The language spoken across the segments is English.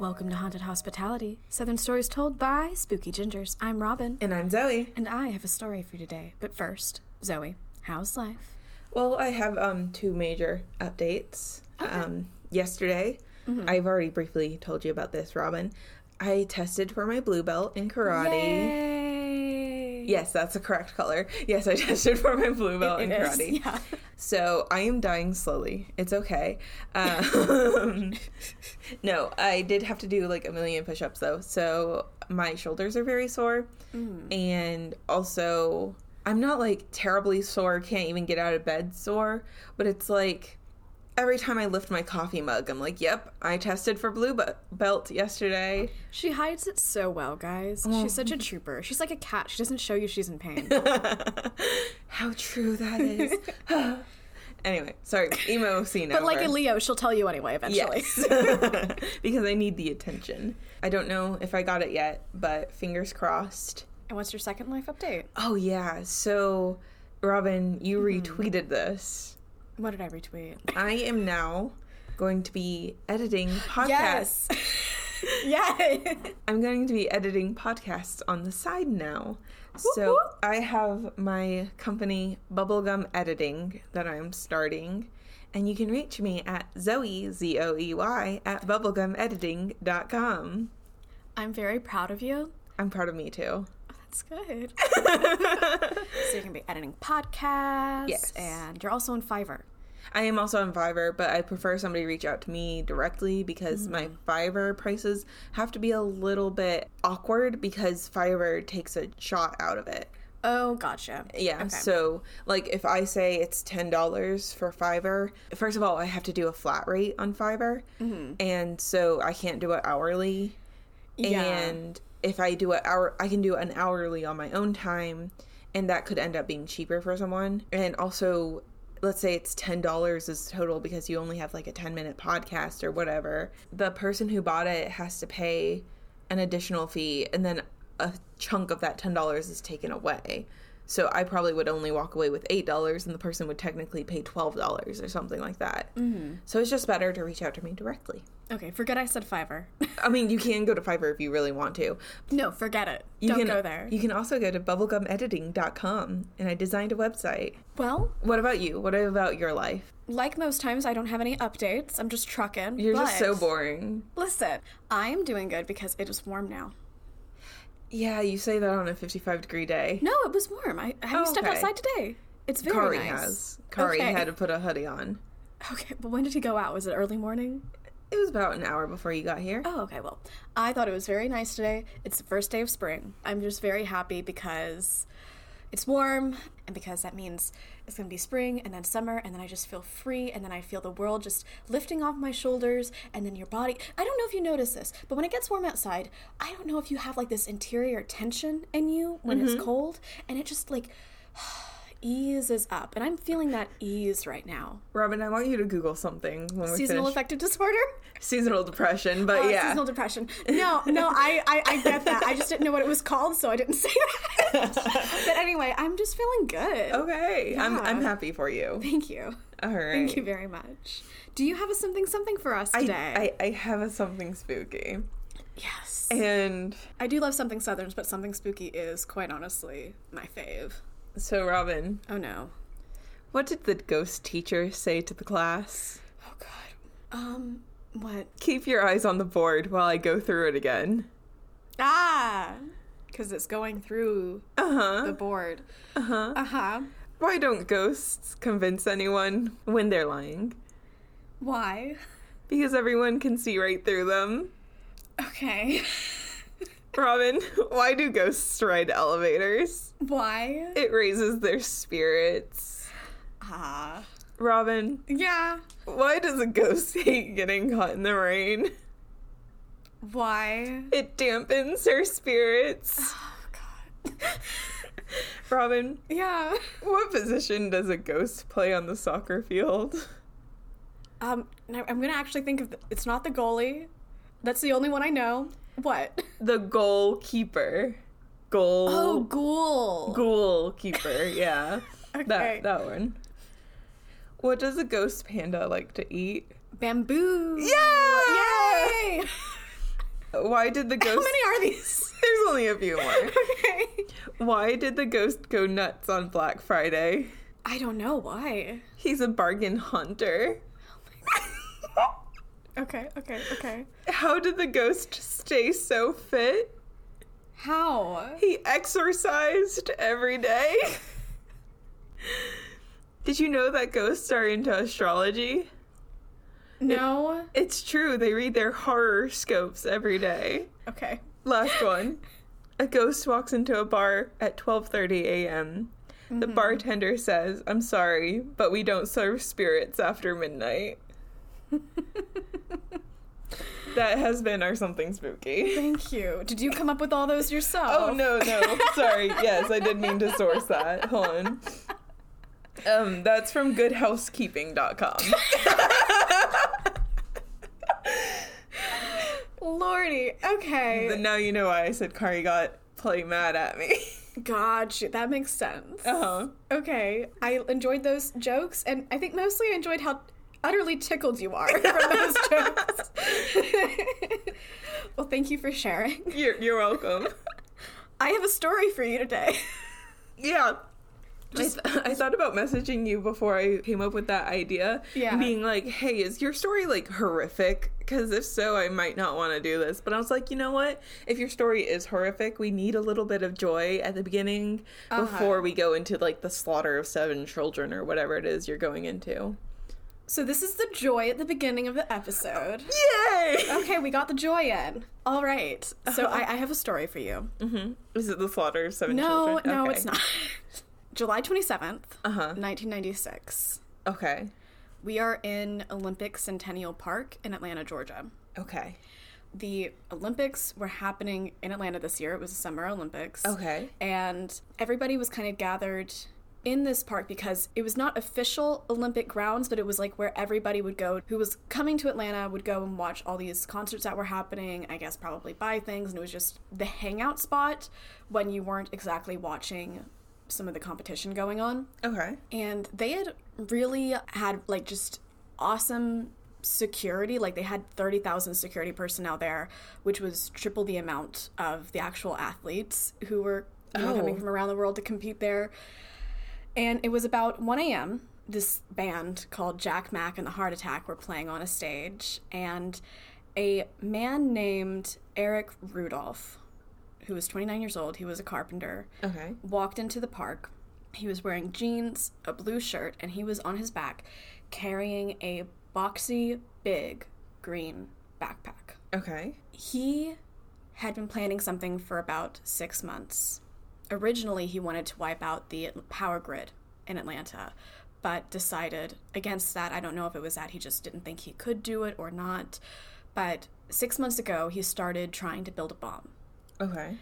Welcome to Haunted Hospitality, Southern Stories told by Spooky Gingers. I'm Robin. And I'm Zoe. And I have a story for you today. But first, Zoe, how's life? Well, I have two major updates. Okay. Yesterday, I've already briefly told you about this, Robin. I tested for my blue belt in karate. Yay! Yes, that's the correct color. Yes, I tested for my blue belt in karate. Yeah. So I am dying slowly. It's okay. No, I did have to do like 1 million push-ups though. So my shoulders are very sore. And also, I'm not like terribly sore, can't even get out of bed sore. But it's like every time I lift my coffee mug, I'm like, yep, I tested for blue belt yesterday. She hides it so well, guys. She's such a trooper. She's like a cat. She doesn't show you she's in pain. How true that is. Anyway, sorry, emo scene But over. like a Leo, she'll tell you anyway, eventually. Yes. Because I need the attention. I don't know if I got it yet, but fingers crossed. And what's your second life update? Oh, yeah. So, Robin, you retweeted this. What did I retweet? I am now going to be editing podcasts. Yes! Yay! I'm going to be editing podcasts on the side now. So Whoop. I have my company Bubblegum Editing that I'm starting. And you can reach me at Zoe, Z-O-E-Y, at bubblegumediting.com. I'm very proud of you. I'm proud of me too. That's good. So you can be editing podcasts. Yes. And you're also on Fiverr. I am also on Fiverr, but I prefer somebody reach out to me directly because my Fiverr prices have to be a little bit awkward because Fiverr takes a shot out of it. Oh, gotcha. Yeah, Okay. so, like, if I say it's $10 for Fiverr, first of all, I have to do a flat rate on Fiverr, and so I can't do it hourly, Yeah. and if I do it I can do an hourly on my own time, and that could end up being cheaper for someone, and also, let's say it's $10 is total because you only have, like, a 10-minute podcast or whatever, the person who bought it has to pay an additional fee, and then a chunk of that $10 is taken away. So I probably would only walk away with $8 and the person would technically pay $12 or something like that. So it's just better to reach out to me directly. Okay, forget I said Fiverr. I mean, you can go to Fiverr if you really want to. No, forget it. You Don't can go there. You can also go to bubblegumediting.com and I designed a website. Well, What about you? What about your life? like most times, I don't have any updates. I'm just trucking. You're just but so boring. Listen, I'm doing good because it is warm now. Yeah, you say that on a 55-degree day. No, it was warm. Have you stepped okay. outside today? It's very Kari nice. has. Kari Okay. had to put a hoodie on. Okay, but when did he go out? Was it early morning? It was about an hour before you got here. Oh, okay. Well, I thought it was very nice today. It's the first day of spring. I'm just very happy because it's warm and because that means it's going to be spring and then summer and then I just feel free and then I feel the world just lifting off my shoulders and then your body. I don't know if you notice this, but when it gets warm outside, I don't know if you have like this interior tension in you when it's cold and it just like eases up. And I'm feeling that ease right now. Robin, I want you to Google something when we Seasonal finish. affective disorder? Seasonal depression, but yeah. Seasonal depression. No, I get that. I just didn't know what it was called, so I didn't say that. But anyway, I'm just feeling good. Okay, Yeah. I'm happy for you. Thank you. All right. Thank you very much. Do you have a something for us today? I have a something spooky. Yes. And I do love something Southerns, but something spooky is, quite honestly, my fave. so, Robin, Oh, no. what did the ghost teacher say to the class? Oh, God. What? Keep your eyes on the board while I go through it again. Ah! Because it's going through the board. Uh-huh. Why don't ghosts convince anyone when they're lying? Why? Because everyone can see right through them. Okay. Robin, why do ghosts ride elevators? Why? It raises their spirits. Ah. Robin, Yeah. why does a ghost hate getting caught in the rain? Why? It dampens her spirits. Oh, God. Robin, Yeah. what position does a ghost play on the soccer field? Now I'm gonna actually think of it's not the goalie. That's the only one I know. What? The goalkeeper. Oh, ghoul. Goalkeeper, yeah. Okay. That one. What does a ghost panda like to eat? Bamboo. Yeah! Yay! Why did the ghost... How many are these? There's only a few more. Okay. Why did the ghost go nuts on Black Friday? I don't know why. He's a bargain hunter. Okay. How did the ghost stay so fit? How? He exercised every day. Did you know that ghosts are into astrology? No. It's true. They read their horoscopes every day. Okay. Last one. A ghost walks into a bar at 12:30 a.m. The bartender says, "I'm sorry, but we don't serve spirits after midnight." That has been our Something Spooky. Thank you. Did you come up with all those yourself? Oh, no. Sorry. Yes, I did mean to source that. Hold on. That's from goodhousekeeping.com. Lordy. Okay. But now you know why I said Kari got play mad at me. Gotcha. That makes sense. Uh-huh. Okay. I enjoyed those jokes, and I think mostly I enjoyed how utterly tickled you are from those jokes. Well, thank you for sharing. You're welcome. I have a story for you today. Yeah. I thought about messaging you before I came up with that idea. Yeah. Being like, hey, is your story, like, horrific? Because if so, I might not want to do this. But I was like, you know what? If your story is horrific, we need a little bit of joy at the beginning before we go into, like, the slaughter of 7 children or whatever it is you're going into. So this is the joy at the beginning of the episode. Yay! Okay, we got the joy in. All right. So I have a story for you. Mm-hmm. Is it the slaughter of 7 No, children? no, Okay. it's not. July 27th, 1996. Okay. We are in Olympic Centennial Park in Atlanta, Georgia. Okay. The Olympics were happening in Atlanta this year. It was the Summer Olympics. Okay. And everybody was kind of gathered in this park because it was not official Olympic grounds, but it was like where everybody would go who was coming to Atlanta would go and watch all these concerts that were happening, I guess probably buy things, and it was just the hangout spot when you weren't exactly watching some of the competition going on. Okay. And they had really had like just awesome security. Like they had 30,000 security personnel there, which was triple the amount of the actual athletes who were coming from around the world to compete there. And it was about 1 a.m. This band called Jack Mack and the Heart Attack were playing on a stage, and a man named Eric Rudolph, who was 29 years old, he was a carpenter, walked into the park. He was wearing jeans, a blue shirt, and he was on his back carrying a boxy, big, green backpack. Okay. He had been planning something for about 6 months. Originally, he wanted to wipe out the power grid in Atlanta, but decided against that. I don't know if it was that he just didn't think he could do it or not, but 6 months ago, he started trying to build a bomb. Okay.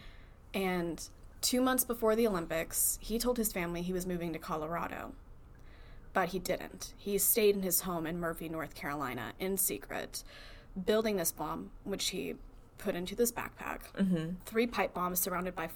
And 2 months before the Olympics, he told his family he was moving to Colorado. But he didn't. He stayed in his home in Murphy, North Carolina, in secret, building this bomb, which he put into this backpack. 3 pipe bombs surrounded by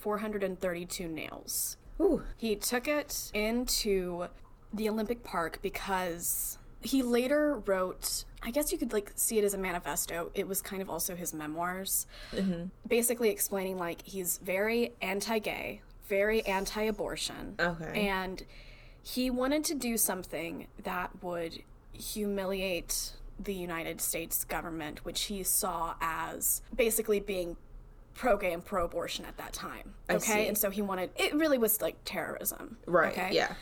432 nails. Ooh. He took it into the Olympic Park because he later wrote, I guess you could like see it as a manifesto. It was kind of also his memoirs, basically explaining like he's very anti-gay, very anti-abortion. Okay. And he wanted to do something that would humiliate the United States government, which he saw as basically being pro-gay and pro-abortion at that time. Okay? I see. And so he wanted, it really was like terrorism. Right, okay? yeah.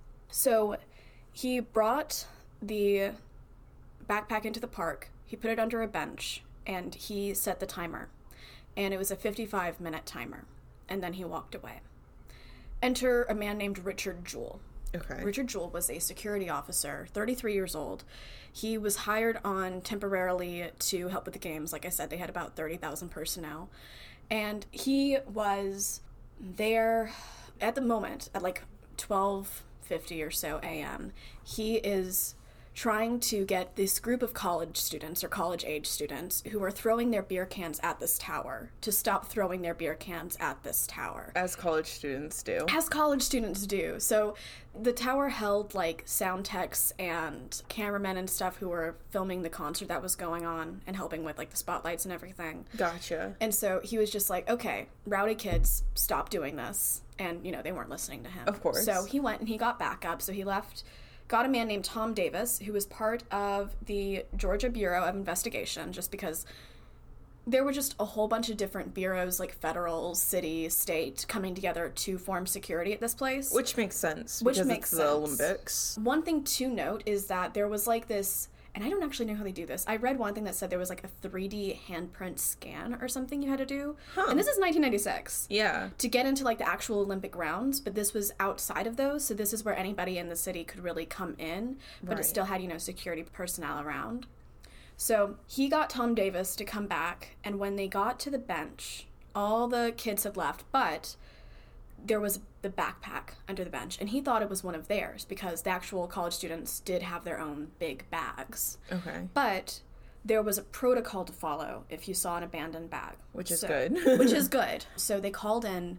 So he brought the backpack into the park, he put it under a bench, and he set the timer. And it was a 55-minute timer. And then he walked away. Enter a man named Richard Jewell. Okay. Richard Jewell was a security officer, 33 years old. He was hired on temporarily to help with the games. Like I said, they had about 30,000 personnel. And he was there at the moment at like 12:50 or so a.m. He is trying to get this group of college students or college-age students who were throwing their beer cans at this tower to stop throwing their beer cans at this tower. As college students do. As college students do. So the tower held, like, sound techs and cameramen and stuff who were filming the concert that was going on and helping with, like, the spotlights and everything. Gotcha. And so he was just like, okay, rowdy kids, stop doing this. And, you know, they weren't listening to him. Of course. So he went and he got backup. So he left, got a man named Tom Davis, who was part of the Georgia Bureau of Investigation, just because there were just a whole bunch of different bureaus, like federal, city, state, coming together to form security at this place. Which makes sense. Which because makes it's sense. the Olympics. One thing to note is that there was like this, and I don't actually know how they do this. I read one thing that said there was like a 3D handprint scan or something you had to do. Huh. And this is 1996. Yeah. To get into like the actual Olympic grounds, but this was outside of those. So this is where anybody in the city could really come in, but it Right. still had, you know, security personnel around. So he got Tom Davis to come back, and when they got to the bench, all the kids had left, but there was the backpack under the bench, and he thought it was one of theirs because the actual college students did have their own big bags. Okay. But there was a protocol to follow if you saw an abandoned bag. Which is So- good. which is good. So they called in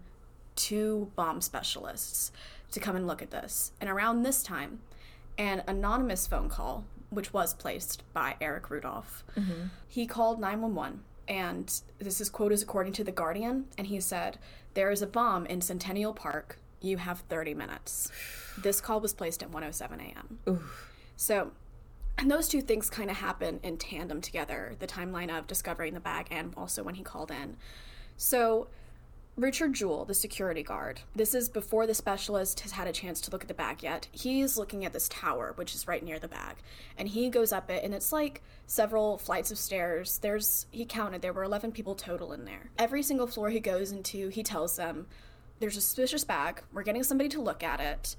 2 bomb specialists to come and look at this. And around this time, an anonymous phone call, which was placed by Eric Rudolph, he called 911. And this is quote is according to The Guardian. And he said, "There is a bomb in Centennial Park. You have 30 minutes." This call was placed at 1:07 a.m. Oof. So, and those two things kind of happen in tandem together, the timeline of discovering the bag and also when he called in. So, Richard Jewell, the security guard, this is before the specialist has had a chance to look at the bag yet. He's looking at this tower, which is right near the bag. And he goes up it, and it's like several flights of stairs. He counted, there were 11 people total in there. Every single floor he goes into, he tells them, "There's a suspicious bag. We're getting somebody to look at it.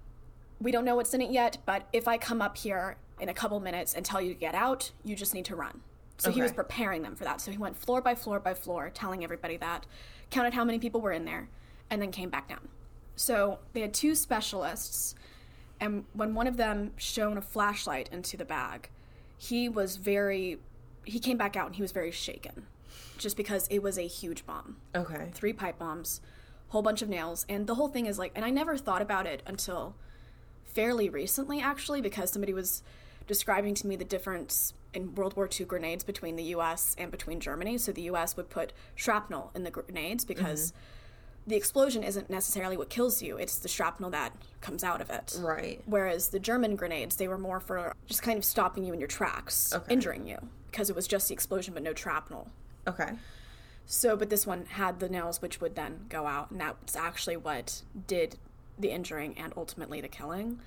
We don't know what's in it yet, but if I come up here in a couple minutes and tell you to get out, you just need to run." So he was Okay. preparing them for that. So he went floor by floor by floor, telling everybody that, counted how many people were in there, and then came back down. So they had 2 specialists, and when one of them shone a flashlight into the bag, he came back out and he was very shaken, just because it was a huge bomb. Okay. 3 pipe bombs, whole bunch of nails, and the whole thing is like, and I never thought about it until fairly recently, actually, because somebody was describing to me the difference in World War II grenades between the U.S. and between Germany. So the U.S. would put shrapnel in the grenades because the explosion isn't necessarily what kills you, it's the shrapnel that comes out of it. Right. Whereas the German grenades, they were more for just kind of stopping you in your tracks, Okay. injuring you, because it was just the explosion but no shrapnel. Okay. So, but this one had the nails, which would then go out, and that's actually what did the injuring and ultimately the killing.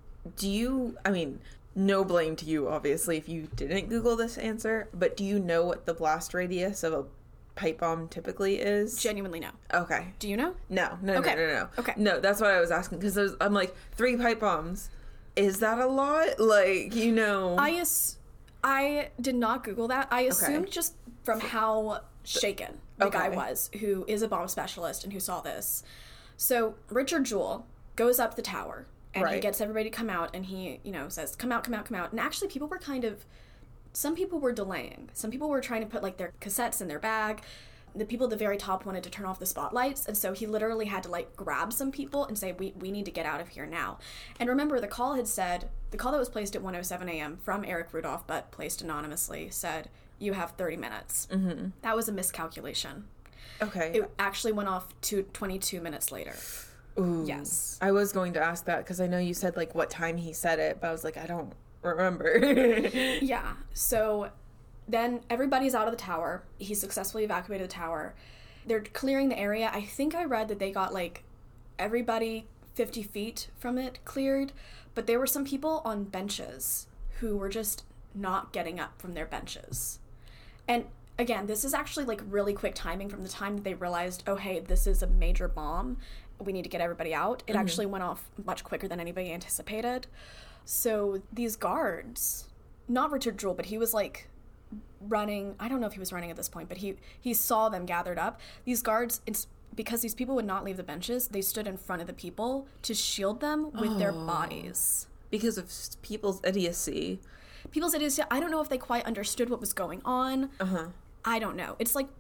No blame to you, obviously, if you didn't Google this answer, but do you know what the blast radius of a pipe bomb typically is? Genuinely no. Okay. Do you know? No. Okay. No. Okay. No, that's what I was asking, because I'm like, 3 pipe bombs. Is that a lot? Like, you know. I did not Google that. I assumed just from how shaken the guy Okay. was, who is a bomb specialist and who saw this. So Richard Jewell goes up the tower and he Right. gets everybody to come out, and he, says, come out. And actually people were some people were delaying. Some people were trying to put like their cassettes in their bag. The people at the very top wanted to turn off the spotlights, and so he literally had to like grab some people and say, we need to get out of here now. And remember, the call that was placed at 1:07 a.m. from Eric Rudolph, but placed anonymously, said, "You have 30 minutes." Mm-hmm. That was a miscalculation. Okay. It actually went off to 22 minutes later. Ooh. Yes. I was going to ask that, because I know you said, like, what time he said it, but I was like, I don't remember. Yeah. So then everybody's out of the tower. He successfully evacuated the tower. They're clearing the area. I think I read that they got like everybody 50 feet from it cleared, but there were some people on benches who were just not getting up from their benches. And again, this is actually like really quick timing from the time that they realized, oh, hey, this is a major bomb. We need to get everybody out. It actually went off much quicker than anybody anticipated. So these guards, not Richard Jewell, but he was like running. I don't know if he was running at this point, but he saw them gathered up. These guards, because these people would not leave the benches, they stood in front of the people to shield them with their bodies. Because of people's idiocy. People's idiocy. I don't know if they quite understood what was going on. I don't know. It's like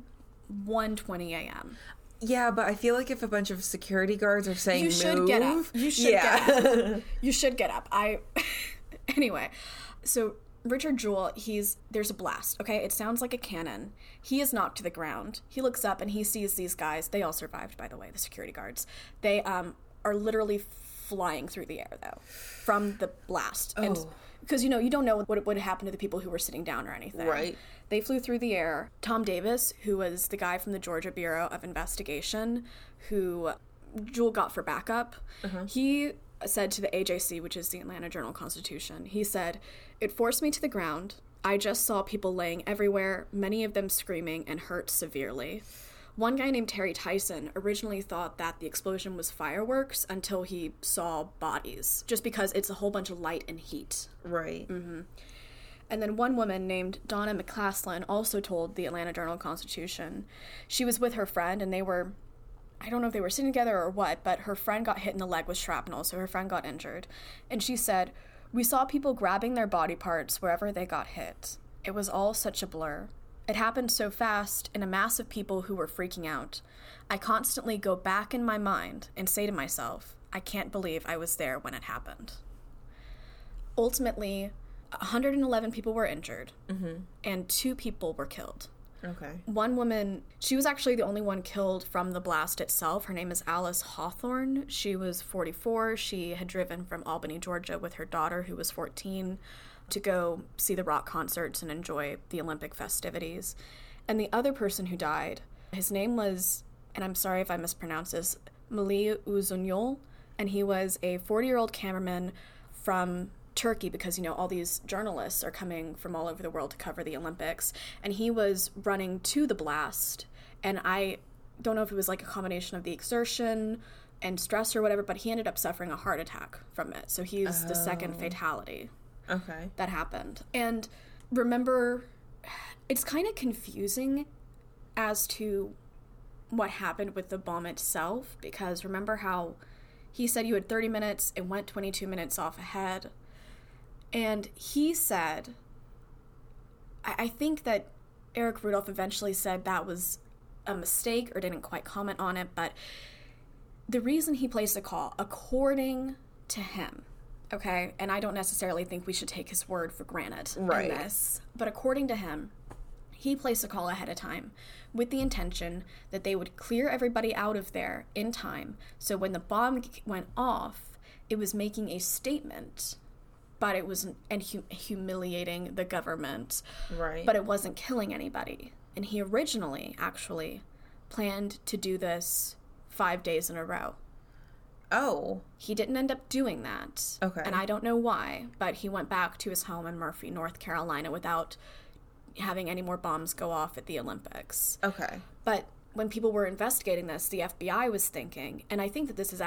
1:20 a.m. Yeah, but I feel like if a bunch of security guards are saying You should move, get up. You should get up. You should get up. Anyway, so Richard Jewell, there's a blast, okay? It sounds like a cannon. He is knocked to the ground. He looks up and he sees these guys. They all survived, by the way, the security guards. They are literally flying through the air, though, from the blast. And because, you don't know what would happen to the people who were sitting down or anything. Right. They flew through the air. Tom Davis, who was the guy from the Georgia Bureau of Investigation, who Jewell got for backup, he said to the AJC, which is the Atlanta Journal-Constitution, he said, "It forced me to the ground. I just saw people laying everywhere, many of them screaming and hurt severely." One guy named Terry Tyson originally thought that the explosion was fireworks until he saw bodies, just because it's a whole bunch of light and heat. Right. And then one woman named Donna McCaslin also told the Atlanta Journal-Constitution she was with her friend, and I don't know if they were sitting together or what, but her friend got hit in the leg with shrapnel, so her friend got injured. And she said, "We saw people grabbing their body parts wherever they got hit. It was all such a blur. It happened so fast in a mass of people who were freaking out. I constantly go back in my mind and say to myself, I can't believe I was there when it happened." Ultimately, 111 people were injured, and 2 people were killed. Okay. One woman, she was actually the only one killed from the blast itself. Her name is Alice Hawthorne. She was 44. She had driven from Albany, Georgia with her daughter, who was 14, to go see the rock concerts and enjoy the Olympic festivities. And the other person who died, his name was, and I'm sorry if I mispronounce this, Melih Uzunol, and he was a 40-year-old cameraman from Turkey, because, all these journalists are coming from all over the world to cover the Olympics, and he was running to the blast, and I don't know if it was like a combination of the exertion and stress or whatever, but he ended up suffering a heart attack from it, so he's the second fatality that happened. And remember, it's kind of confusing as to what happened with the bomb itself, because remember how he said you had 30 minutes, it went 22 minutes off ahead. And he said, I think that Eric Rudolph eventually said that was a mistake or didn't quite comment on it, but the reason he placed a call, according to him, okay, and I don't necessarily think we should take his word for granted in this, but according to him, he placed a call ahead of time with the intention that they would clear everybody out of there in time, so when the bomb went off, it was making a statement, but it wasn't humiliating the government. Right. But it wasn't killing anybody. And he originally, actually, planned to do this 5 days in a row. Oh. He didn't end up doing that. Okay. And I don't know why, but he went back to his home in Murphy, North Carolina, without having any more bombs go off at the Olympics. Okay. But when people were investigating this, the FBI was thinking, and I think that this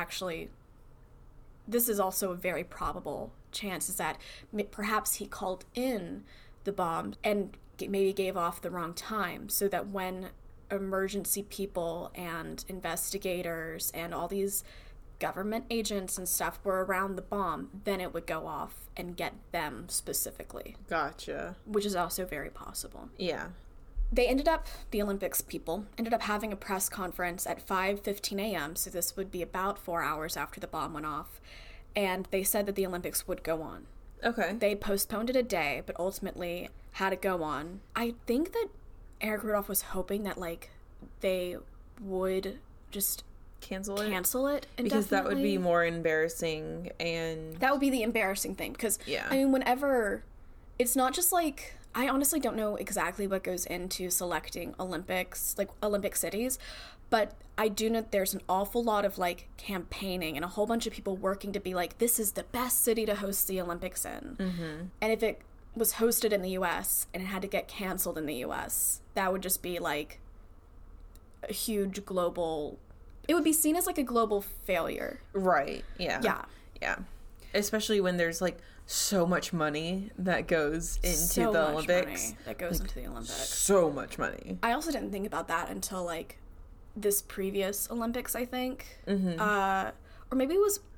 is also a very probable chance, is that perhaps he called in the bomb and maybe gave off the wrong time, so that when emergency people and investigators and all these government agents and stuff were around the bomb, then it would go off and get them specifically. Gotcha. Which is also very possible. Yeah. The Olympics people ended up having a press conference at 5:15 a.m., so this would be about 4 hours after the bomb went off, and they said that the Olympics would go on. Okay. They postponed it a day, but ultimately had it go on. I think that Eric Rudolph was hoping that, they would just cancel it indefinitely. Because that would be more embarrassing, and that would be the embarrassing thing, because I mean, whenever it's not just I honestly don't know exactly what goes into selecting Olympic cities, but I do know there's an awful lot of campaigning and a whole bunch of people working to be this is the best city to host the Olympics in. Mm-hmm. And if it was hosted in the US and it had to get canceled in the US, that would just be a huge global, it would be seen as a global failure. Right. Yeah. Yeah. Yeah. Especially when there's so much money that goes into the Olympics. Into the Olympics. So much money. I also didn't think about that until this previous Olympics, I think. Mm-hmm. Or maybe it was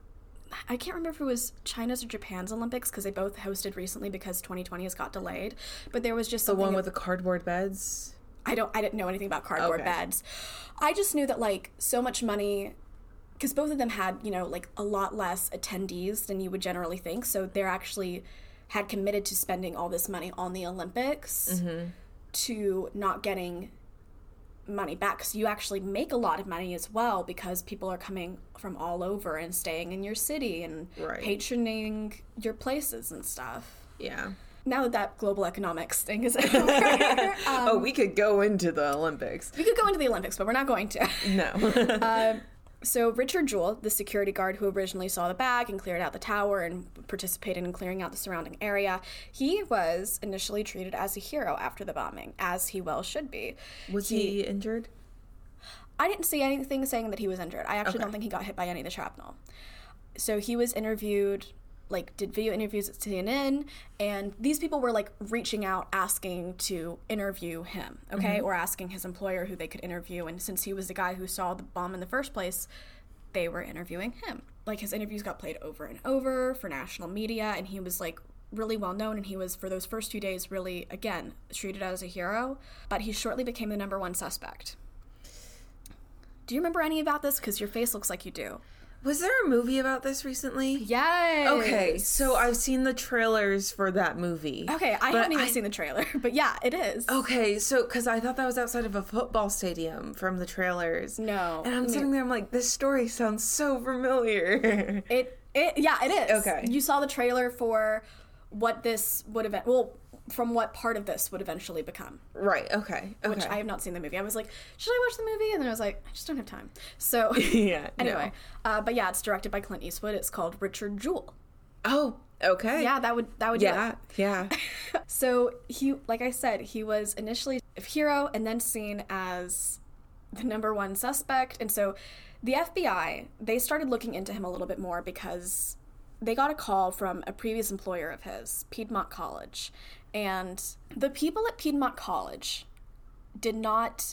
I can't remember if it was China's or Japan's Olympics, because they both hosted recently because 2020 has got delayed. But there was just The one with the cardboard beds? I didn't know anything about cardboard beds. I just knew that, like, so much money, because both of them had, you know, like, a lot less attendees than you would generally think. So they're actually had committed to spending all this money on the Olympics to not getting money back. So you actually make a lot of money as well, because people are coming from all over and staying in your city and patroning your places and stuff. Yeah. Now that global economics thing is over. We could go into the Olympics. We could go into the Olympics, but we're not going to. No. So Richard Jewell, the security guard who originally saw the bag and cleared out the tower and participated in clearing out the surrounding area, he was initially treated as a hero after the bombing, as he well should be. Was he injured? I didn't see anything saying that he was injured. I actually don't think he got hit by any of the shrapnel. So he was interviewed, like, did video interviews at CNN, and these people were, like, reaching out asking to interview him, okay, or asking his employer who they could interview, and since he was the guy who saw the bomb in the first place, they were interviewing him. Like, his interviews got played over and over for national media, and he was, like, really well known, and he was, for those first 2 days, really, again, treated as a hero, but he shortly became the number one suspect. Do you remember any about this? Because your face looks like you do. Was there a movie about this recently? Yes. Okay, so I've seen the trailers for that movie. Okay, I haven't even seen the trailer, but yeah, it is. Okay, so, because I thought that was outside of a football stadium from the trailers. No. And I'm sitting there, I'm like, this story sounds so familiar. It is. Okay. You saw the trailer for what this would have, from what part of this would eventually become. Right, okay. Which I have not seen the movie. I was like, should I watch the movie? And then I was like, I just don't have time. So, anyway. No. But yeah, it's directed by Clint Eastwood. It's called Richard Jewell. Oh, okay. Yeah, that would do it. Yeah. So, he, like I said, he was initially a hero and then seen as the number one suspect. And so, the FBI, they started looking into him a little bit more because they got a call from a previous employer of his, Piedmont College. And the people at Piedmont College did not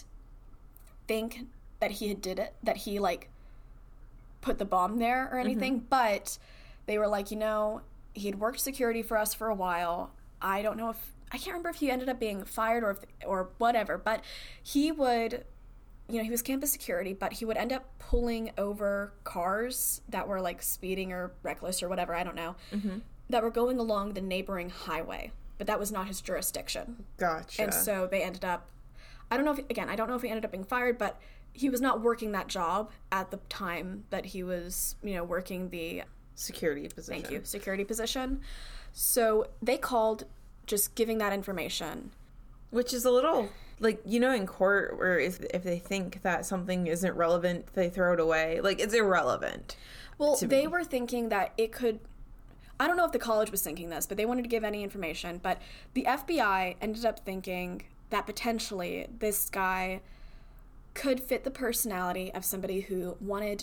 think that he did it, that he, like, put the bomb there or anything, but they were like, you know, he had worked security for us for a while. I can't remember if he ended up being fired or whatever, but he would, you know, he was campus security, but he would end up pulling over cars that were, like, speeding or reckless or whatever, I don't know, that were going along the neighboring highway. But that was not his jurisdiction. Gotcha. And so they ended up, I don't know if he ended up being fired, but he was not working that job at the time that he was, you know, working the security position. Thank you, security position. So they called just giving that information. Which is a little, like, you know, in court where if they think that something isn't relevant, they throw it away. Like, it's irrelevant. Well, they were thinking that it could, I don't know if the college was thinking this, but they wanted to give any information. But the FBI ended up thinking that potentially this guy could fit the personality of somebody who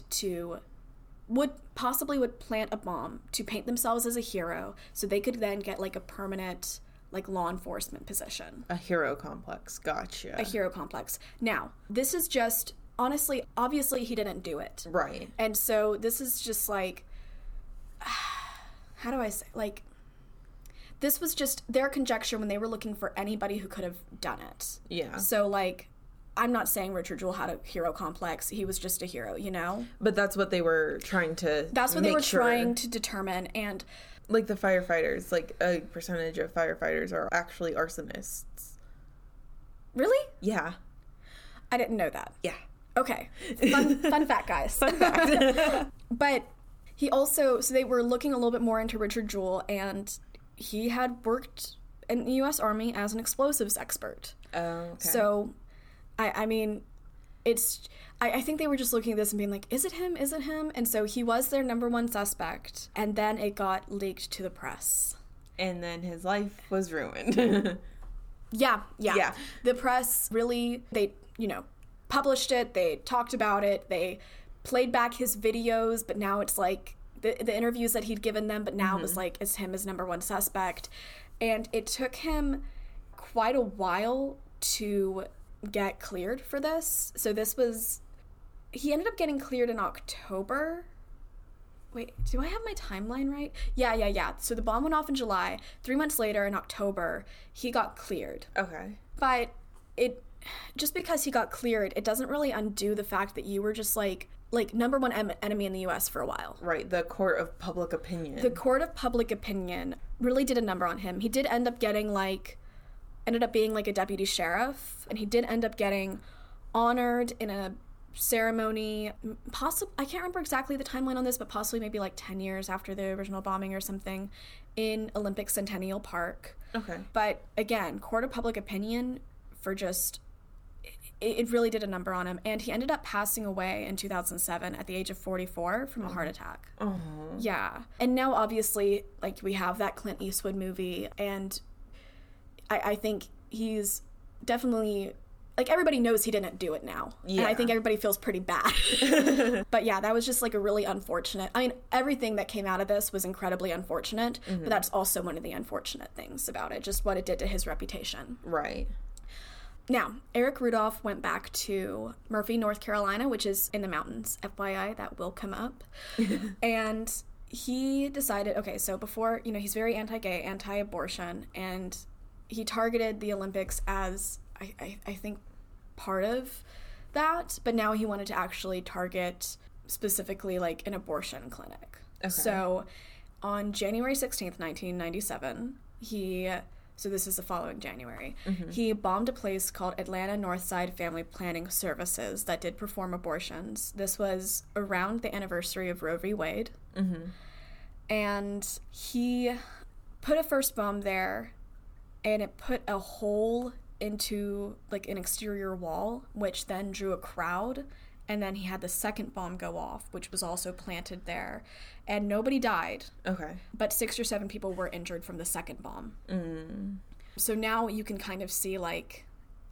would plant a bomb to paint themselves as a hero so they could then get, like, a permanent, like, law enforcement position. A hero complex. Gotcha. A hero complex. Now, this is just, honestly, obviously he didn't do it. Right. And so this is just, like, how do I say, like, this was just their conjecture when they were looking for anybody who could have done it. Yeah. So, like, I'm not saying Richard Jewell had a hero complex. He was just a hero, you know? But that's what they were trying to That's what they were trying to determine. And, like, the firefighters, like, a percentage of firefighters are actually arsonists. Really? Yeah. I didn't know that. Yeah. Okay. Fun fact, guys. Fun fact. But he also, so they were looking a little bit more into Richard Jewell, and he had worked in the U.S. Army as an explosives expert. Oh, okay. So, I mean, I think they were just looking at this and being like, is it him? Is it him? And so he was their number one suspect, and then it got leaked to the press. And then his life was ruined. Yeah. The press really, they, you know, published it, they talked about it, they played back his videos, but now it's like the interviews that he'd given them, but now it was like, it's him as number one suspect. And it took him quite a while to get cleared for this. So he ended up getting cleared in October, Wait, do I have my timeline right? Yeah. So the bomb went off in July. 3 months later, in October, he got cleared. Okay. But just because he got cleared, it doesn't really undo the fact that you were just like number one enemy in the U.S. for a while. Right, the court of public opinion. The court of public opinion really did a number on him. He did end up getting ended up being like a deputy sheriff, and he did end up getting honored in a ceremony, I can't remember exactly the timeline on this, but possibly maybe like 10 years after the original bombing or something, in Olympic Centennial Park. Okay. But again, court of public opinion for just, it really did a number on him, and he ended up passing away in 2007 at the age of 44 from a heart attack. Oh. Yeah. And now obviously, like, we have that Clint Eastwood movie, and I think he's definitely, like, everybody knows he didn't do it now. Yeah. And I think everybody feels pretty bad. But yeah, that was just like a really unfortunate, I mean, everything that came out of this was incredibly unfortunate, but that's also one of the unfortunate things about it, just what it did to his reputation. Right. Now, Eric Rudolph went back to Murphy, North Carolina, which is in the mountains. FYI, that will come up. And he decided, okay, so before, he's very anti-gay, anti-abortion, and he targeted the Olympics as, I think, part of that, but now he wanted to actually target specifically, like, an abortion clinic. Okay. So on January 16th, 1997, so this is the following January, he bombed a place called Atlanta Northside Family Planning Services that did perform abortions. This was around the anniversary of Roe v. Wade. And he put a first bomb there, and it put a hole into, like, an exterior wall, which then drew a crowd. And then he had the second bomb go off, which was also planted there. And nobody died. Okay. But 6 or 7 people were injured from the second bomb. So now you can kind of see, like,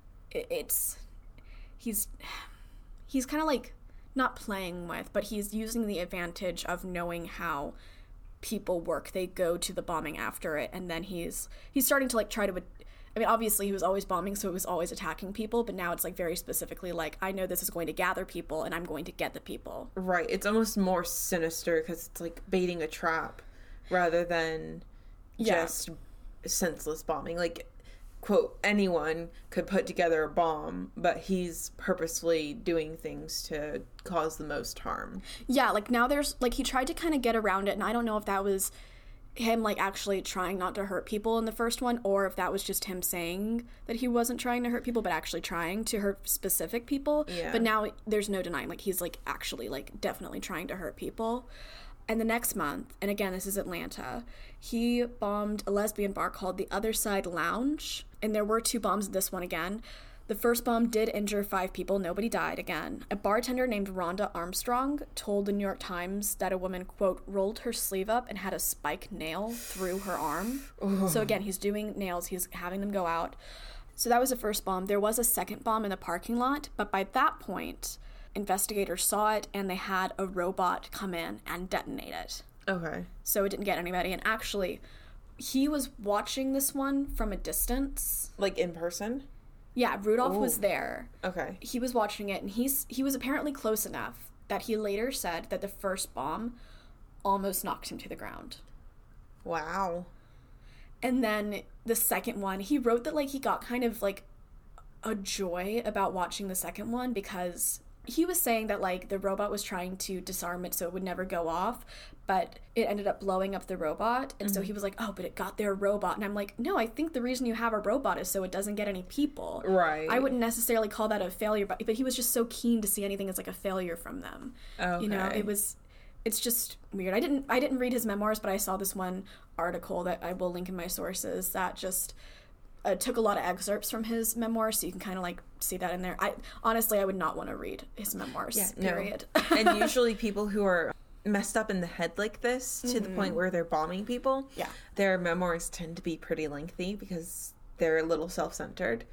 he's kind of, like, not playing with, but he's using the advantage of knowing how people work. They go to the bombing after it, and then he's starting to, like, try to, I mean, obviously he was always bombing, so it was always attacking people, but now it's, like, very specifically, like, I know this is going to gather people, and I'm going to get the people. Right. It's almost more sinister, because it's, like, baiting a trap, rather than just senseless bombing. Like, quote, anyone could put together a bomb, but he's purposefully doing things to cause the most harm. Yeah, like, now there's, like, he tried to kind of get around it, and I don't know if that was him, like, actually trying not to hurt people in the first one, or if that was just him saying that he wasn't trying to hurt people, but actually trying to hurt specific people. Yeah. But now there's no denying, like, he's, like, actually, like, definitely trying to hurt people. And the next month, and again, this is Atlanta, he bombed a lesbian bar called the Other Side Lounge, and there were 2 bombs in this one again. The first bomb did injure 5 people. Nobody died again. A bartender named Rhonda Armstrong told the New York Times that a woman, quote, rolled her sleeve up and had a spike nail through her arm. Ugh. So again, he's doing nails. He's having them go out. So that was the first bomb. There was a second bomb in the parking lot, but by that point, investigators saw it, and they had a robot come in and detonate it. Okay. So it didn't get anybody. And actually, he was watching this one from a distance. Like, in person? Yeah, Rudolph was there. Okay. He was watching it, and he was apparently close enough that he later said that the first bomb almost knocked him to the ground. Wow. And then the second one, he wrote that, like, he got kind of, like, a joy about watching the second one, because he was saying that, like, the robot was trying to disarm it so it would never go off, but it ended up blowing up the robot. And so he was like, oh, but it got their robot. And I'm like, no, I think the reason you have a robot is so it doesn't get any people. Right. I wouldn't necessarily call that a failure, but he was just so keen to see anything as, like, a failure from them. Okay. It's just weird. I didn't read his memoirs, but I saw this one article that I will link in my sources that just took a lot of excerpts from his memoirs, so you can kind of, like, see that in there. I would not want to read his memoirs, period. No. And usually people who are messed up in the head like this, to the point where they're bombing people, their memoirs tend to be pretty lengthy because they're a little self-centered.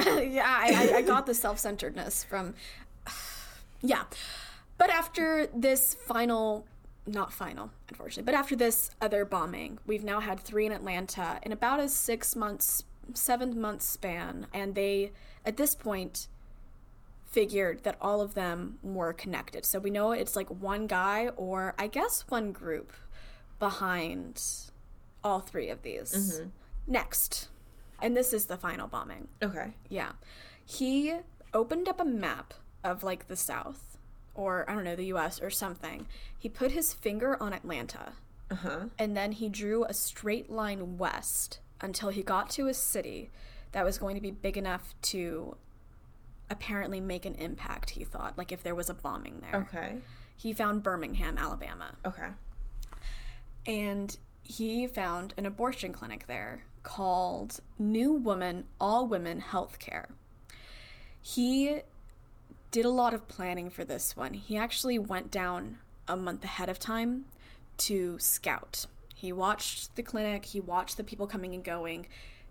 I got the self-centeredness from... Yeah. But after this not final, unfortunately, but after this other bombing, we've now had 3 in Atlanta in about a 7-month span, and they, at this point, figured that all of them were connected. So we know it's like one guy, or I guess one group, behind all three of these. Mm-hmm. Next. And this is the final bombing. Okay. Yeah. He opened up a map of like the South, or I don't know, the US or something. He put his finger on Atlanta. Uh-huh. And then he drew a straight line west until he got to a city that was going to be big enough to apparently make an impact, he thought, like if there was a bombing there. Okay. He found Birmingham, Alabama. Okay. And he found an abortion clinic there called New Woman All Women Healthcare. He did a lot of planning for this one. He actually went down a month ahead of time to scout. He watched the clinic, he watched the people coming and going.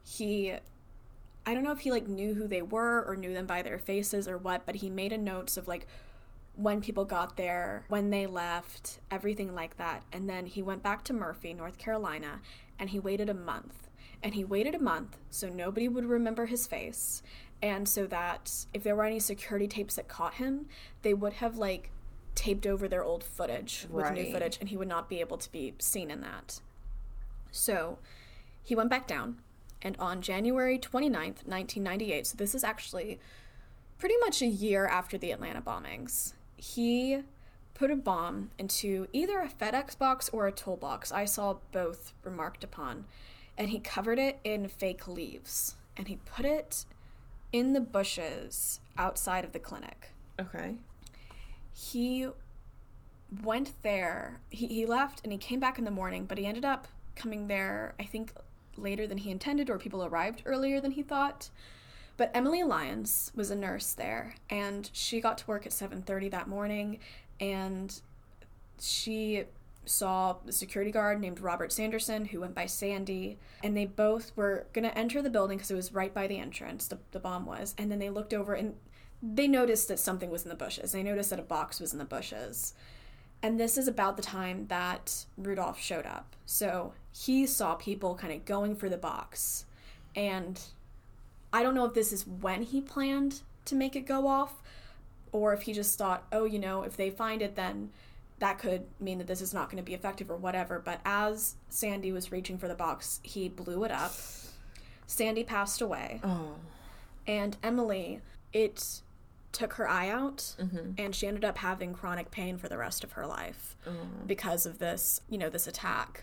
I don't know if he like knew who they were or knew them by their faces or what, but he made a notes of like when people got there, when they left, everything like that. And then he went back to Murphy, North Carolina, and he waited a month. And he waited a month so nobody would remember his face, and so that if there were any security tapes that caught him, they would have like taped over their old footage with new footage, and he would not be able to be seen in that. So he went back down, and on January 29th, 1998, so this is actually pretty much a year after the Atlanta bombings, he put a bomb into either a FedEx box or a toolbox. I saw both remarked upon. And he covered it in fake leaves. And he put it in the bushes outside of the clinic. Okay. He went there. He left and he came back in the morning, but he ended up coming there, I think, later than he intended, or people arrived earlier than he thought. But Emily Lyons was a nurse there, and she got to work at 7:30 that morning, and she saw a security guard named Robert Sanderson, who went by Sandy, and they both were going to enter the building because it was right by the entrance, the bomb was, and then they looked over and they noticed that something was in the bushes. They noticed that a box was in the bushes. And this is about the time that Rudolph showed up. So he saw people kind of going for the box, and I don't know if this is when he planned to make it go off, or if he just thought, oh, you know, if they find it, then that could mean that this is not going to be effective or whatever. But as Sandy was reaching for the box, he blew it up. Sandy passed away. Oh. And Emily, it took her eye out, and she ended up having chronic pain for the rest of her life because of this, you know, this attack.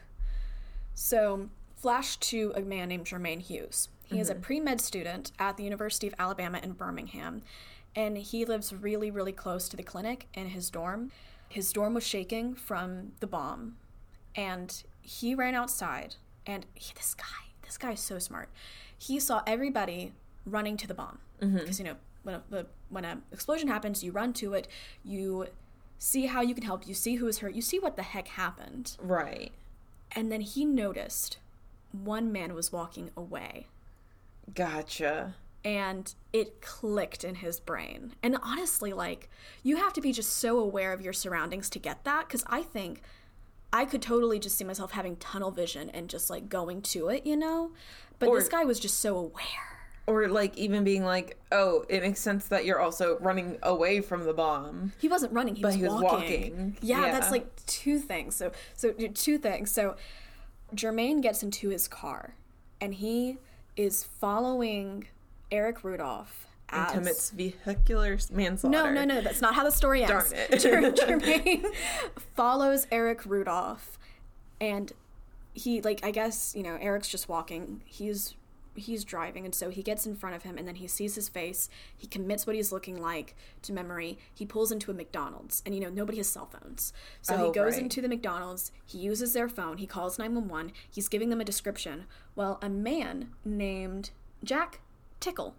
So, flash to a man named Jermaine Hughes. He is a pre-med student at the University of Alabama in Birmingham, and he lives really, really close to the clinic in his dorm. His dorm was shaking from the bomb, and he ran outside, and this guy is so smart. He saw everybody running to the bomb, because, you know, when an explosion happens, you run to it, you see how you can help, you see who is hurt, you see what the heck happened. Right. And then he noticed one man was walking away. Gotcha. And it clicked in his brain. And honestly, like, you have to be just so aware of your surroundings to get that, because I think I could totally just see myself having tunnel vision and just, like, going to it, you know? But this guy was just so aware. Or, like, even being like, oh, it makes sense that you're also running away from the bomb. He wasn't running, he was walking. Yeah, yeah, that's, like, two things. So two things. So Jermaine gets into his car, and he is following Eric Rudolph and commits vehicular manslaughter. No, that's not how the story ends. Darn it. Jermaine follows Eric Rudolph, and he, like, I guess, you know, Eric's just walking. He's driving, and so he gets in front of him, and then he sees his face. He commits what he's looking like to memory. He pulls into a McDonald's, and, you know, nobody has cell phones. So he goes into the McDonald's. He uses their phone. He calls 911. He's giving them a description. Well, a man named Jack Tickle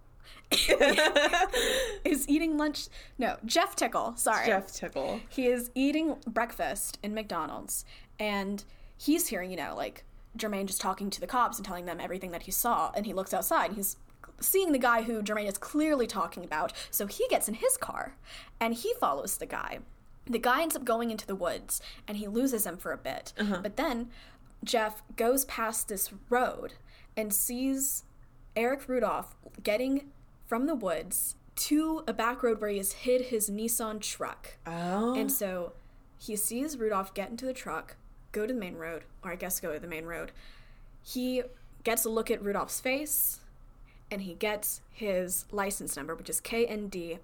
is eating lunch. No, Jeff Tickle. Sorry. Jeff Tickle. He is eating breakfast in McDonald's, and he's hearing, you know, like, Jermaine just talking to the cops and telling them everything that he saw, and he looks outside and he's seeing the guy who Jermaine is clearly talking about, so he gets in his car and he follows the guy. The guy ends up going into the woods and he loses him for a bit, but then Jeff goes past this road and sees Eric Rudolph getting from the woods to a back road where he has hid his Nissan truck. Oh. And so he sees Rudolph get into the truck, go to the main road, or I guess go to the main road. He gets a look at Rudolph's face, and he gets his license number, which is KND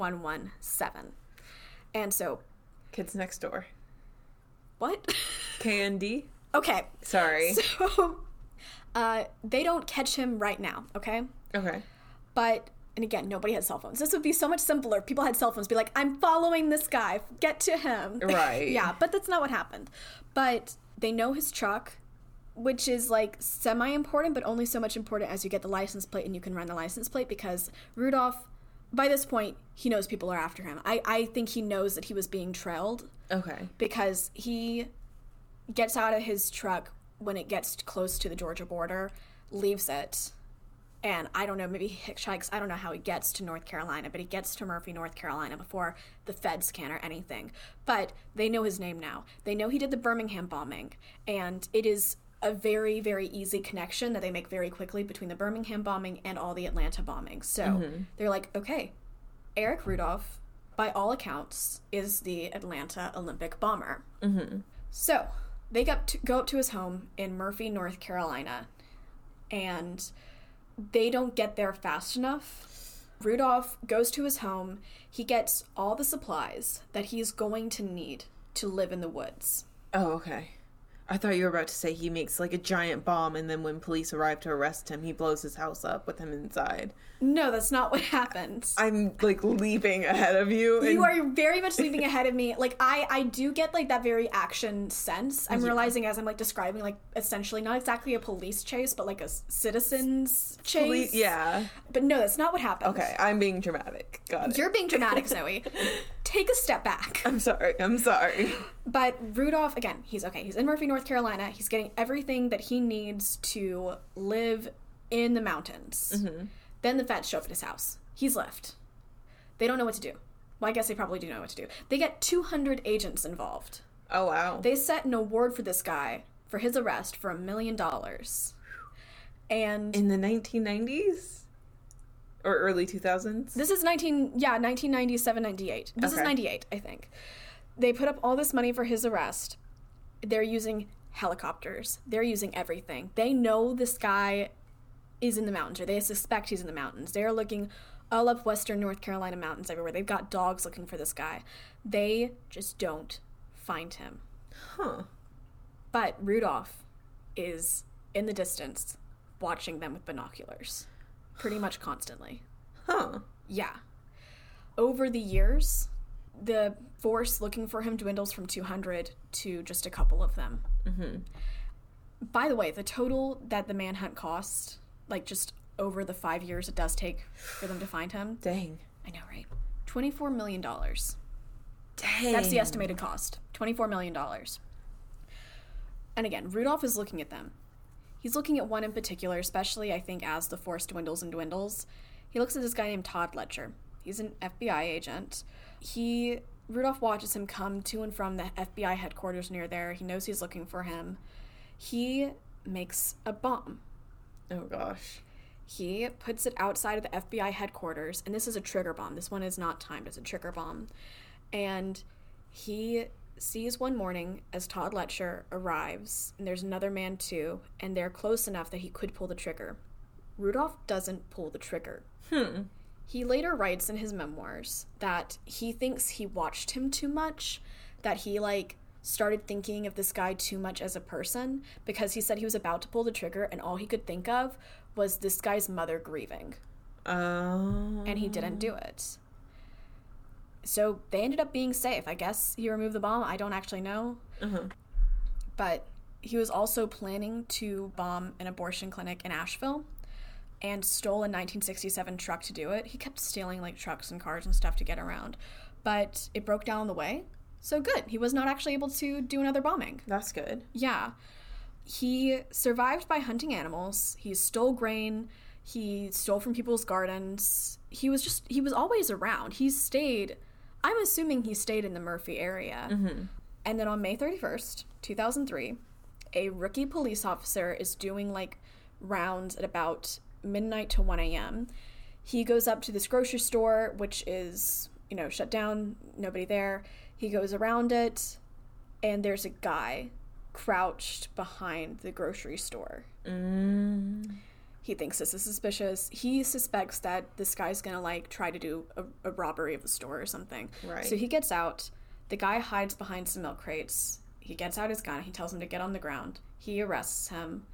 1117. And so... Kids Next Door. What? KND? Okay. Sorry. So, they don't catch him right now, okay? Okay. But, and again, nobody had cell phones. This would be so much simpler. People had cell phones. Be like, I'm following this guy. Get to him. Right. Yeah, but that's not what happened. But they know his truck, which is, like, semi-important, but only so much important as you get the license plate and you can run the license plate, because Rudolph, by this point, he knows people are after him. I think he knows that he was being trailed. Okay. Because he gets out of his truck when it gets close to the Georgia border, leaves it, and I don't know, maybe he hitchhikes. I don't know how he gets to North Carolina, but he gets to Murphy, North Carolina before the feds can or anything. But they know his name now. They know he did the Birmingham bombing, and it is a very, very easy connection that they make very quickly between the Birmingham bombing and all the Atlanta bombings. So they're like, okay, Eric Rudolph, by all accounts, is the Atlanta Olympic bomber. Mm-hmm. So they go up to his home in Murphy, North Carolina, and they don't get there fast enough. Rudolph goes to his home. He gets all the supplies that he's going to need to live in the woods. Oh, okay. I thought you were about to say he makes like a giant bomb, and then when police arrive to arrest him, he blows his house up with him inside. No, that's not what happens. I'm like leaping ahead of you. And... You are very much leaping ahead of me. Like I do get like that very action sense. I'm realizing as I'm like describing like essentially not exactly a police chase, but like a citizen's chase. Yeah. But no, that's not what happened. Okay, I'm being dramatic. Got it. You're being dramatic, Zoe. Take a step back. I'm sorry. But Rudolph, again, he's okay. He's in Murphy, North Carolina. He's getting everything that he needs to live in the mountains. Mm-hmm. Then the feds show up at his house. He's left. They don't know what to do. Well, I guess they probably do know what to do. They get 200 agents involved. Oh, wow. They set an award for this guy for his arrest for $1 million. And... in the 1990s? Or early 2000s? This is 1997, 98. This is 98, I think. They put up all this money for his arrest. They're using helicopters. They're using everything. They know this guy is in the mountains, or they suspect he's in the mountains. They're looking all up western North Carolina mountains everywhere. They've got dogs looking for this guy. They just don't find him. Huh. But Rudolph is in the distance watching them with binoculars. Pretty much constantly. Huh. Yeah. Over the years, the force looking for him dwindles from 200 to just a couple of them. Mm-hmm. By the way, the total that the manhunt cost, like just over the 5 years it does take for them to find him. Dang. I know, right? $24 million. Dang. That's the estimated cost. $24 million. And again, Rudolph is looking at them. He's looking at one in particular, especially, I think, as the force dwindles and dwindles. He looks at this guy named Todd Letcher. He's an FBI agent. Rudolph watches him come to and from the FBI headquarters near there. He knows he's looking for him. He makes a bomb. Oh, gosh. He puts it outside of the FBI headquarters, and this is a trigger bomb. This one is not timed as a trigger bomb. And he sees one morning as Todd Letcher arrives, and there's another man too, and they're close enough that he could pull the trigger. Rudolph doesn't pull the trigger. He later writes in his memoirs that he thinks he watched him too much, that he, like, started thinking of this guy too much as a person, because he said he was about to pull the trigger, and all he could think of was this guy's mother grieving. And he didn't do it. So they ended up being safe. I guess he removed the bomb. I don't actually know. But he was also planning to bomb an abortion clinic in Asheville and stole a 1967 truck to do it. He kept stealing like trucks and cars and stuff to get around. But it broke down on the way. So good. He was not actually able to do another bombing. That's good. Yeah. He survived by hunting animals. He stole grain. He stole from people's gardens. He was always around. I'm assuming he stayed in the Murphy area. And then on May 31st, 2003, a rookie police officer is doing like rounds at about midnight to 1 a.m. He goes up to this grocery store, which is, shut down, nobody there. He goes around it, and there's a guy crouched behind the grocery store. He thinks this is suspicious. He suspects that this guy's gonna, try to do a robbery of the store or something. Right. So he gets out. The guy hides behind some milk crates. He gets out his gun. He tells him to get on the ground. He arrests him.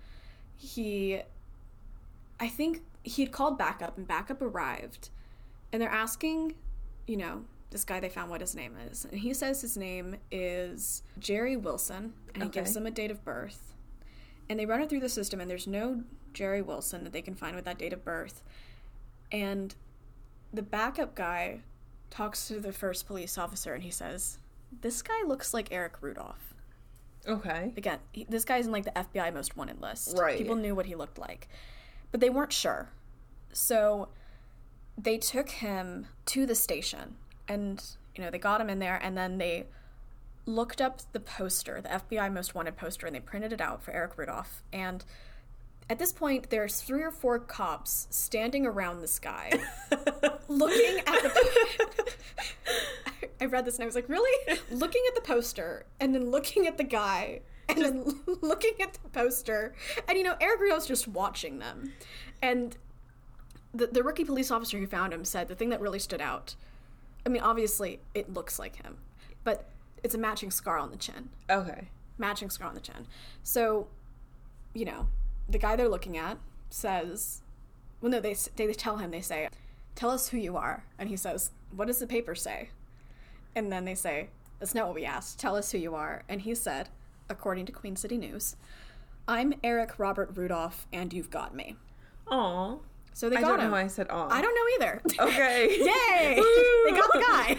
I think he'd called backup, and backup arrived. And they're asking, this guy they found what his name is. And he says his name is Jerry Wilson, and he gives them a date of birth. And they run it through the system, and there's no Jerry Wilson that they can find with that date of birth. And the backup guy talks to the first police officer, and he says, this guy looks like Eric Rudolph. Okay. Again, this guy's in, the FBI most wanted list. Right. People knew what he looked like. But they weren't sure. So they took him to the station, and, they got him in there, and then they looked up the poster, the FBI most wanted poster, and they printed it out for Eric Rudolph. And at this point, there's 3 or 4 cops standing around this guy, looking at the... I read this and I was like, really? Looking at the poster, and then looking at the guy, and then looking at the poster. And, Eric Rudolph's just watching them. And the rookie police officer who found him said the thing that really stood out, I mean, obviously, it looks like him, but it's a matching scar on the chin. Okay. Matching scar on the chin. So, the guy they're looking at says, well, no, they tell him, they say, tell us who you are. And he says, what does the paper say? And then they say, that's not what we asked. Tell us who you are. And he said, according to Queen City News, I'm Eric Robert Rudolph, and you've got me. Aw. So they got him. I don't know why I said aw. I don't know either. Okay. Yay! They got the guy.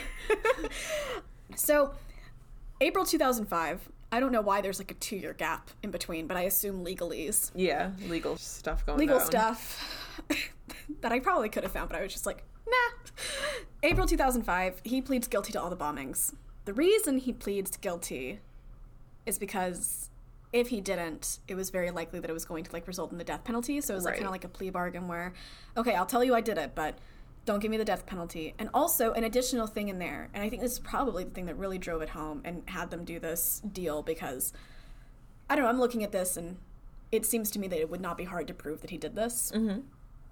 So, April 2005, I don't know why there's a 2-year gap in between, but I assume legalese. Yeah, legal stuff going on. Legal stuff that I probably could have found, but I was just like, nah. April 2005, he pleads guilty to all the bombings. The reason he pleads guilty is because if he didn't, it was very likely that it was going to result in the death penalty. So it was kind of like a plea bargain where, okay, I'll tell you I did it, but don't give me the death penalty. And also an additional thing in there, and I think this is probably the thing that really drove it home and had them do this deal, because I don't know, I'm looking at this and it seems to me that it would not be hard to prove that he did this. Mm-hmm.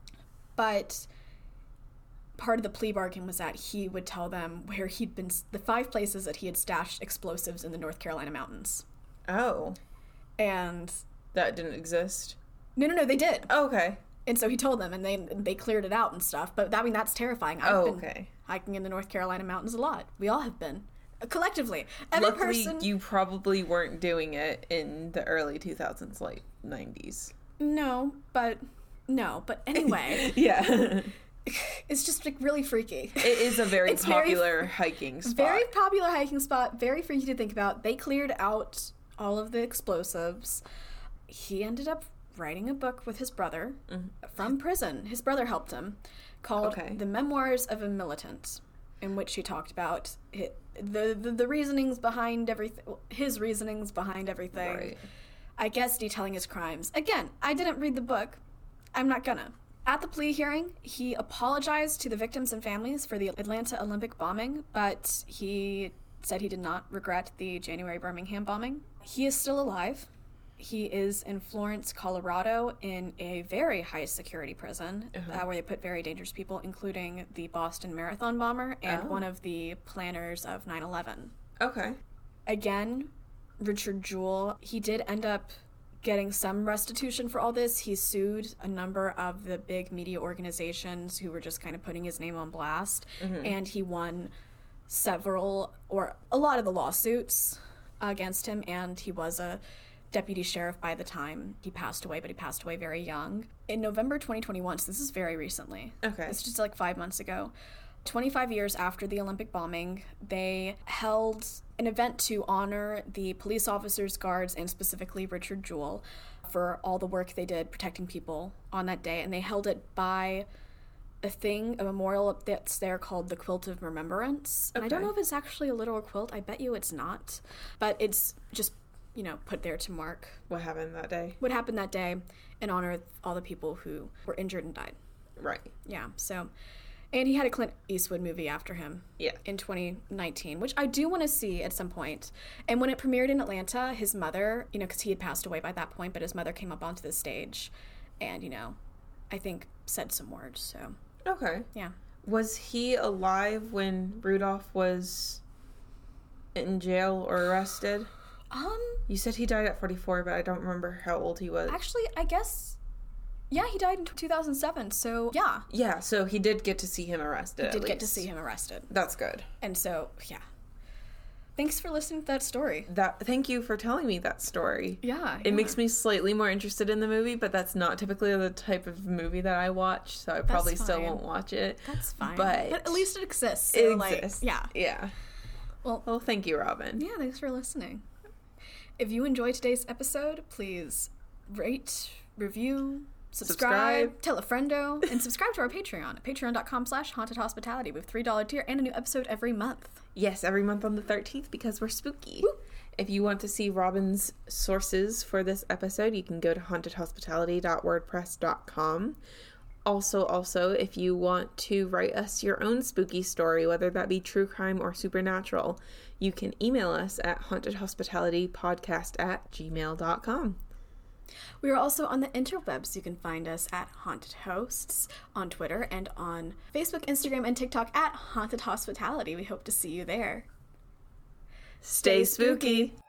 But part of the plea bargain was that he would tell them where he'd been, the 5 places that he had stashed explosives in the North Carolina mountains. Oh. And that didn't exist? No, they did. Oh, okay. And so he told them, and they cleared it out and stuff. But I mean, that's terrifying. I've been hiking in the North Carolina mountains a lot. We all have been. Collectively. Luckily, you probably weren't doing it in the early 2000s, 90s. No, but anyway. Yeah. It's just really freaky. It is a very popular hiking spot. Very popular hiking spot. Very freaky to think about. They cleared out all of the explosives. He ended up writing a book with his brother from prison. His brother helped him, called The Memoirs of a Militant, in which he talked about the reasonings behind everything, his reasonings behind everything. Right. I guess detailing his crimes. Again, I didn't read the book. I'm not gonna. At the plea hearing, he apologized to the victims and families for the Atlanta Olympic bombing, but he said he did not regret the January Birmingham bombing. He is still alive. He is in Florence, Colorado, in a very high security prison where they put very dangerous people, including the Boston Marathon bomber and one of the planners of 9/11. Okay. Again, Richard Jewell, he did end up getting some restitution for all this. He sued a number of the big media organizations who were just kind of putting his name on blast, and he won several, or a lot of the lawsuits against him, and he was a deputy sheriff by the time he passed away, but he passed away very young. In November 2021, so this is very recently. Okay. It's just 5 months ago. 25 years after the Olympic bombing, they held an event to honor the police officers, guards, and specifically Richard Jewell for all the work they did protecting people on that day. And they held it by a memorial that's there called the Quilt of Remembrance. And I don't know if it's actually a literal quilt. I bet you it's not. But it's just, put there to mark what happened that day. What happened that day in honor of all the people who were injured and died. Right. Yeah, so... And he had a Clint Eastwood movie after him. Yeah. In 2019, which I do want to see at some point. And when it premiered in Atlanta, his mother, you know, because he had passed away by that point, but his mother came up onto the stage and, you know, I think said some words, so... Okay. Yeah. Was he alive when Rudolph was in jail or arrested? You said he died at 44, but I don't remember how old he was. Actually, I guess... Yeah, he died in 2007, so yeah. Yeah, so he did get to see him arrested. He did get to see him arrested. That's good. And so, yeah. Thanks for listening to that story. Thank you for telling me that story. Yeah. It makes me slightly more interested in the movie, but that's not typically the type of movie that I watch, so I probably still won't watch it. That's fine. But at least it exists. So, it exists. Yeah. Yeah. Well, thank you, Robin. Yeah, thanks for listening. If you enjoyed today's episode, please rate, review, subscribe, tell a friendo, and subscribe to our Patreon at patreon.com/hauntedhospitality. We have $3 tier and a new episode every month. Yes, every month on the 13th because we're spooky. Woo! If you want to see Robin's sources for this episode, you can go to hauntedhospitality.wordpress.com. Also, if you want to write us your own spooky story, whether that be true crime or supernatural, you can email us at hauntedhospitalitypodcast@gmail.com. We are also on the interwebs. You can find us at Haunted Hosts on Twitter and on Facebook, Instagram, and TikTok at Haunted Hospitality. We hope to see you there. Stay spooky.